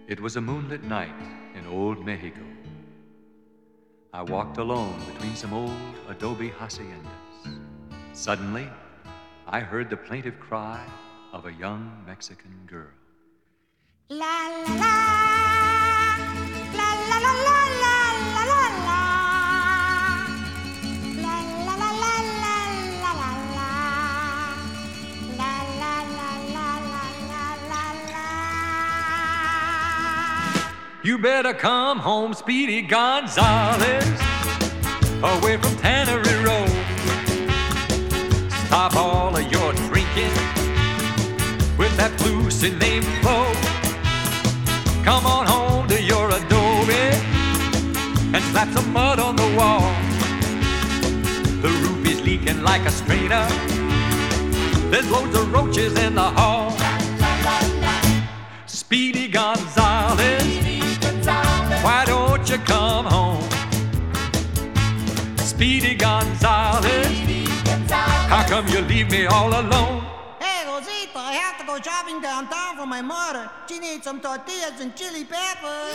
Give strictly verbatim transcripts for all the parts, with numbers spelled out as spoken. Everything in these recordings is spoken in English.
It was a moonlit night in old Mexico. I walked alone between some old adobe haciendas. Suddenly, I heard the plaintive cry of a young Mexican girl. La la la, la la la la la la la la, la la la la la la la la, la la la la la la la. You better come home, Speedy Gonzales, away from Tannery Road. Stop all of your drinking with that Lucy named Flo. Come on home to your adobe and slap some mud on the wall. The roof is leaking like a strainer. There's loads of roaches in the hall. Speedy Gonzales, why don't you come home? Speedy Gonzales, how come you leave me all alone? Hey, Rosita, I have to go shopping downtown for my mother. She needs some tortillas and chili peppers.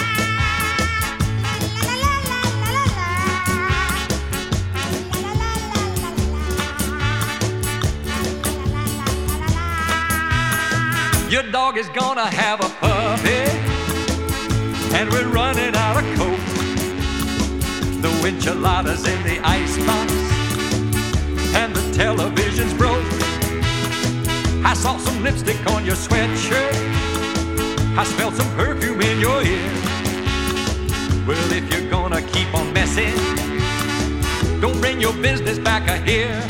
Your dog is gonna have a puppy, and we're running out of coke. The enchiladas in the icebox, and the television's broke. I saw some lipstick on your sweatshirt. I smelled some perfume in your ear. Well, if you're gonna keep on messing, don't bring your business back here.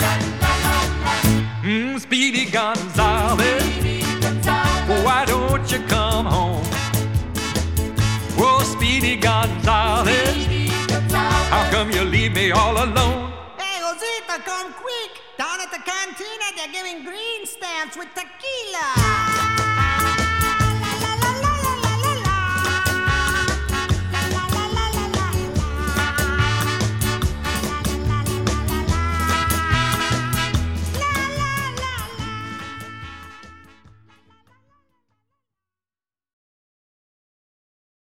Mm, Speedy Gonzales, why don't you come home? Whoa, Speedy Gonzales, how come you leave me all alone? Hey, Rosita, come quick. Down at the cantina, they're giving green stamps with tequila.